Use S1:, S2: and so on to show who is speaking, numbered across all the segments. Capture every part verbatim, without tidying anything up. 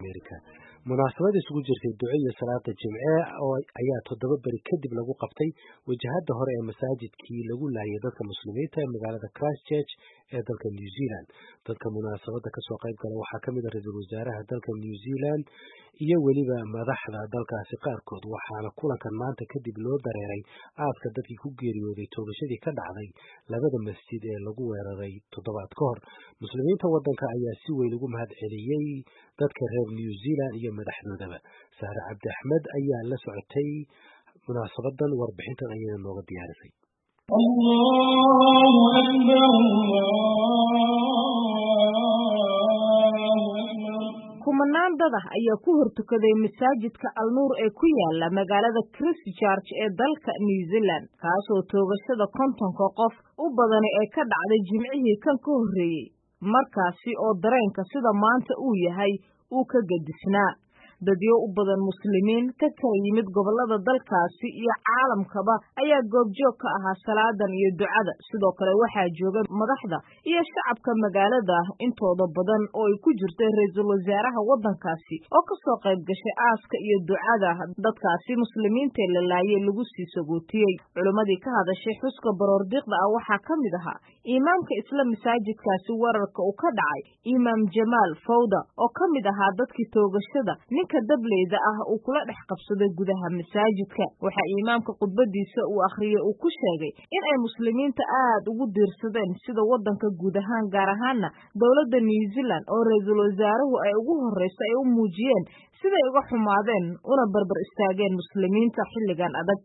S1: America. Munaasabada isugu jirtay duco iyo salaada Jimce oo ayaa toddoba bari kadib lagu qabtay wajahada hore ee masaajidkii lagu laayay dadka muslimiinta ee magaalada Christchurch ee dalka New Zealand. Dadka munaasabada ka soo qayb galay waxaa ka mid ah ra'iisul wasaaraha dalka New Zealand iyo weliba madaxda dalkaasi qaarkood, waxaana kulankan maanta kadib loo dareeray aadka dadkii ku geeriyooday toogashadii ka dhacday labada masjid ee lagu weeraray toddobaad ka hor. Muslimiinta waddanka ayaa si weyn ugu mahad celiyey dadka reer New Zealand iyo madaxdoodaba. Sahra Cabdi Axmed ayaa la socotay munaasabadan, warbixintan ayay nooga diyaarisay.
S2: Allahu Akbar, kumanaan dad ah ayaa ku hortukaday masaajidka Al-Nuur ee ku yaala magaalada Christchurch ee dalka New Zealand, kaasoo toogashada kontonka qof u badan ee ka dhacday Jimcihii kan ka horreeyay, markaasi oo dareenka sida maanta uu yahay uu ka gadisnaa. dadyo u badan muslimiin ka kala yimid gobolada dalkaasi iyo caalamkaba ayaa goobjoog ka ahaa salaadan iyo ducada. sidoo kale waxaa jooga madaxda iyo shacabka magaalada intooda badan oo ay ku jirtay ra'iisul wasaaraha waddankaasi oo ka soo qayb gashay aaska iyo ducada dadkaasi muslimiinta la laayay lagu sii sagootiyey. culimadii ka hadashay xuska baroordiiqda ah waxaa ka mid ahaa imaamka isla masaajidkaasi weerarka uu ka dhacay, imaam Jamaal Fawda, oo ka mid ahaa dadkii toogashada ninka dableyda ah uu kula dhex qabsaday gudaha masaajidka. waxa imaamka khudbadiisa uu akhriyay uu ku sheegay in ay muslimiinta aad ugu diirsadeen sida waddanka guud ahaan gaar ahaana dowladda New Zealand oo ra'iisul wasaaruhu ay ugu horeyso ay u muujiyeen siday uga xumaadeen una barbar istaageen muslimiinta xilligan adag.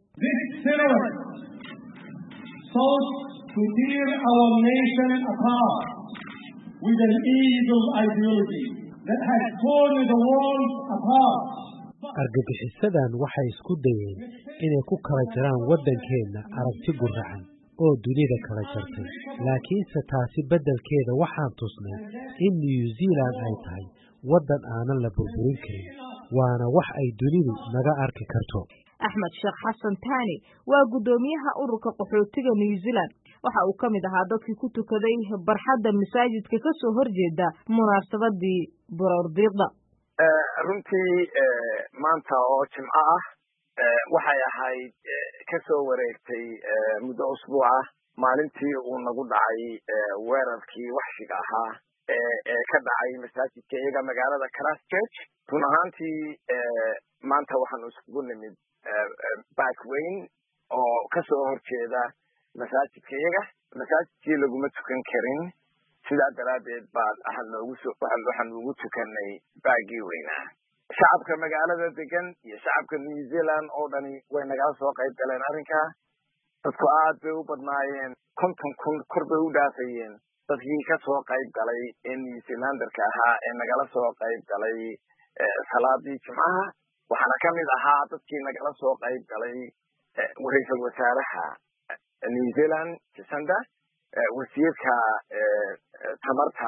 S3: To tear our nation apart with an evil ideology that has torn the world apart.
S1: Argagixisadan waxay isku dayeen inay ku kala jiraan waddankeena aragti guracan oo dunida kala jartay, laakiinse taasi beddelkeeda waxaan tusnay in New Zealand ay tahay waddan aanan la burburin karin, waana wax ay dunidu naga arki karto.
S2: Axmed Sheekh Xasan Taani waa gudoomiyaha ururka qaxootiga New Zealand. waxa uu ka mid ahaa dadkii ku tukaday barxadda masaajidka ka soo horjeeda munaasabadii baroordiiqda.
S4: runtii maanta oo Jimco ah waxay ahayd ka soo wareegtay muddo usbuuc ah maalintii uu nagu dhacay weerarkii waxshiga ahaa ee ka dhacay masaajidka iyaga magaalada Christchurch. run ahaantii maanta waxaanu iskugu nimid back weyn oo ka soo horjeeda masaajidka iyaga. masaajidkii laguma tukan karin, sidaa daraadeed baa waxaan noogu soo waxaan ugu tukanay baagii weynaa. shacabka magaalada degan iyo shacabka New Zealand oo dhani way nagala soo qayb galeen arrinkaa. dadku aad bay u badnaayeen, konton kun kor bay u dhaafayeen dadkii ka soo qayb galay ee New Zealanderka ahaa ee nagala soo qayb galay salaadii Jimcaha. waxaana ka mid ahaa dadkii nagala soo qayb galay ra'iisul wasaaraha New Zealand Jacinda, wasiirka tamarta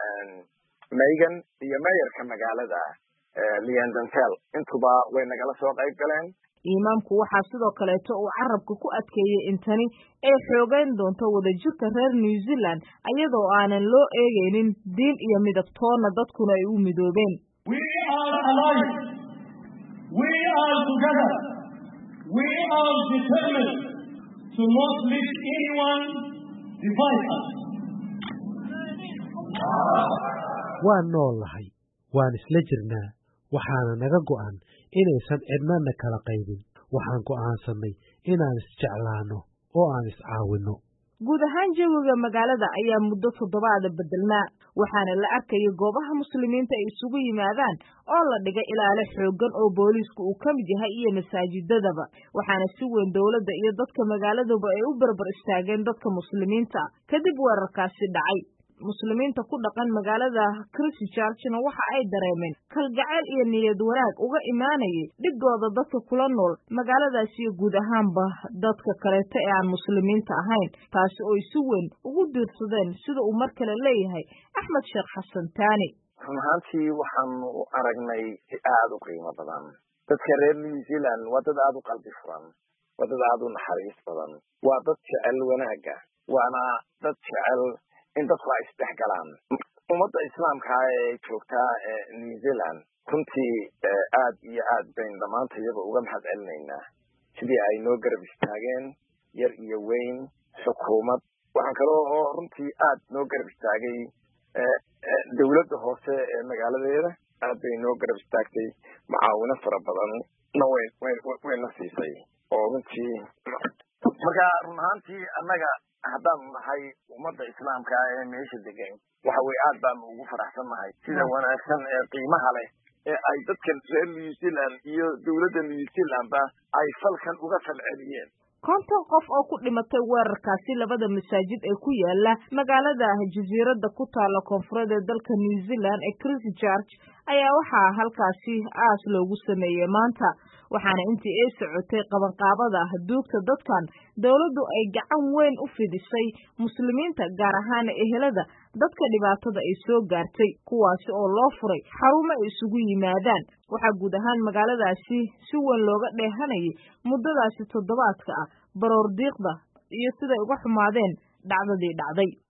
S4: Megan iyo mayorka magaalada Leon Dantel, intuba way nagala soo qayb galeen.
S2: imaamku waxaa sidoo kaleeto uu carabka ku adkeeyey in tani ay xoogeyn doonto wadajirka reer New Zealand iyadoo aanan loo eegaynin diin iyo midabtoona dadkuna ay u midoobeen.
S3: We are alive. We are together. We are determined to not let anyone divide us.
S1: waan noolahay, waan isla jirnaa, waxaana naga go'an inaysan cidnana kala qaybin. waxaan go'aansanay inaan isjeclaano oo aan iscaawino.
S2: guud ahaan jawiga magaalada ayaa muddo toddobaada bedelnaa, waxaana la arkayay goobaha muslimiinta ay isugu yimaadaan oo la dhigay ilaalo xooggan oo booliisku uu ka mid yahay iyo masaajidadaba. waxaana si weyn dowladda iyo dadka magaaladuba ay u barbar istaageen dadka muslimiinta kadib weerarkaasi dhacay. muslimiinta ku dhaqan magaalada Christchurchna waxa ay dareemeen kalgacayl iyo niyad wanaag uga imaanayay dhigooda dadka kula nool magaaladaas iyo guud ahaanba dadka kaleeta ee aan muslimiinta ahayn, taasi oo si weyn ugu diirsadeen sida uu mar kale leeyahay Axmed Sheekh Xasan Taani.
S4: run ahaantii waxaanu u aragnay aad u qiimo badan. dadka reer New Zealand waa dad aad u qalbi furan, waa dad aad u naxariis badan, waa dad jecel wanaaga, waana dad jecel in dadku ay isdhexgalaan. ummadda islaamka ee joogta New Zealand runtii aad iyo aad bayn dhammaantayaba uga mahad celinaynaa sidii ay noo garab istaageen yar iyo weyn xukuumad waxaan kaloo oo runtii aad noo garab istaagay dawladda hoose ee magaaladeeda aad bay noo garab istaagtay macaawino fara badan na way wayna siisay oo runtii marka run ahaantii annaga haddaan nahay ummadda islaamka ee meesha degan waxa way aad baan ugu faraxsannahay sida wanaagsan ee qiimaha leh ee ay dadkan reer New Zealand iyo dawladda New Zealand ba ay falkan uga falceliyeen
S2: konton qof oo ku dhimatay weerarkaasi labada masaajid ee ku yaala magaalada jasiiradda ku taala koonfureed ee dalka New Zealand ee Christchurch ayaa waxaa halkaasi aas loogu sameeyay maanta waxaana intii ay socotay qabanqaabada duugta dadkan dawladdu ay gacan weyn u fidisay muslimiinta gaar ahaan ehelada dadka dhibaatada ay soo gaartay kuwaasi oo loo furay xarumo ay isugu yimaadaan waxaa guud ahaan magaaladaasi si weyn looga dheehanayay muddadaasi toddobaadka ah baroor diiqda iyo siday uga xumaadeen dhacdadii dhacday